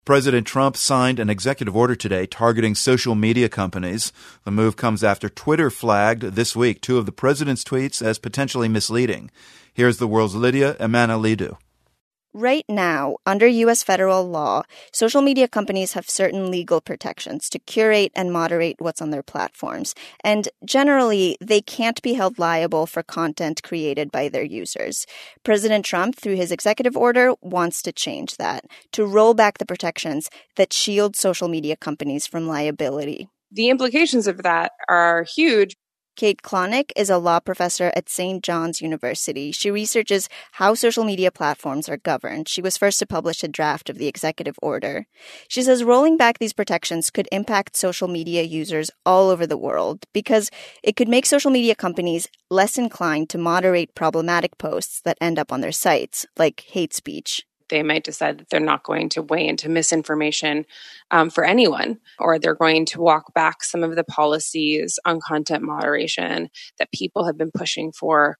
President Trump signed an executive order today targeting social media companies. The move comes after Twitter flagged this week two of the president's tweets as potentially misleading. Here's the world's Lydia Emanalidou. Right now, under U.S. federal law, social media companies have certain legal protections to curate and moderate what's on their platforms. And generally, they can't be held liable for content created by their users. President Trump, through his executive order, wants to change that, to roll back the protections that shield social media companies from liability. The implications of that are huge. Kate Klonick is a law professor at St. John's University. She researches how social media platforms are governed. She was first to publish a draft of the executive order. She says rolling back these protections could impact social media users all over the world because it could make social media companies less inclined to moderate problematic posts that end up on their sites, like hate speech. They might decide that they're not going to weigh into misinformation for anyone, or they're going to walk back some of the policies on content moderation that people have been pushing for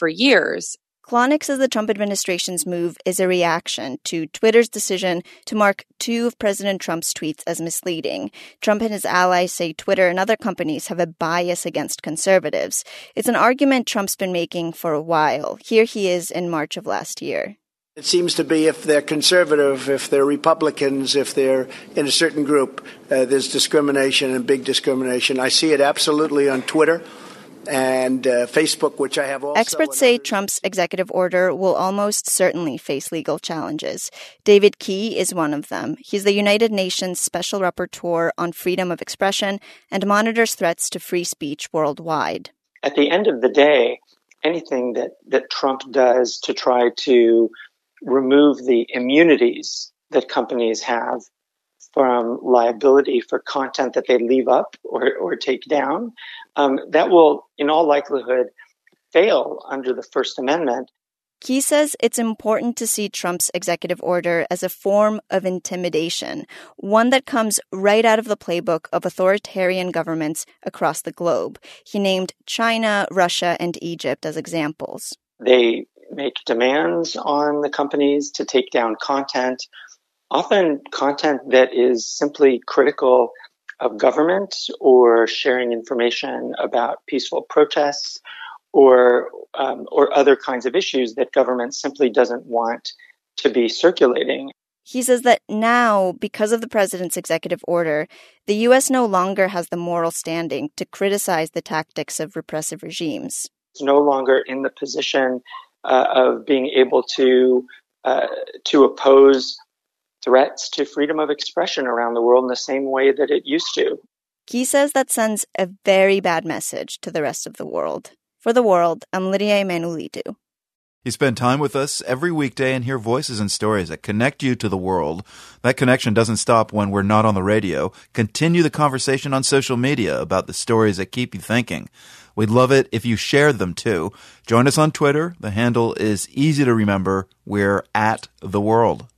years. Klonick says the Trump administration's move is a reaction to Twitter's decision to mark two of President Trump's tweets as misleading. Trump and his allies say Twitter and other companies have a bias against conservatives. It's an argument Trump's been making for a while. Here he is in March of last year. It seems to be if they're conservative, if they're Republicans, if they're in a certain group, there's discrimination and big discrimination. I see it absolutely on Twitter and Facebook, which I have also. Experts say Trump's executive order will almost certainly face legal challenges. David Key is one of them. He's the United Nations Special Rapporteur on freedom of expression and monitors threats to free speech worldwide. At the end of the day, anything that Trump does to try to remove the immunities that companies have from liability for content that they leave up or take down, that will, in all likelihood, fail under the First Amendment. Key says it's important to see Trump's executive order as a form of intimidation, one that comes right out of the playbook of authoritarian governments across the globe. He named China, Russia, and Egypt as examples. They make demands on the companies to take down content, often content that is simply critical of government or sharing information about peaceful protests or other kinds of issues that government simply doesn't want to be circulating. He says that now, because of the president's executive order, the U.S. no longer has the moral standing to criticize the tactics of repressive regimes. It's no longer in the position of being able to oppose threats to freedom of expression around the world in the same way that it used to. Key says that sends a very bad message to the rest of the world. For The World, I'm Lydia Emanalidou. You spend time with us every weekday and hear voices and stories that connect you to the world. That connection doesn't stop when we're not on the radio. Continue the conversation on social media about the stories that keep you thinking. We'd love it if you shared them too. Join us on Twitter. The handle is easy to remember. We're @TheWorld.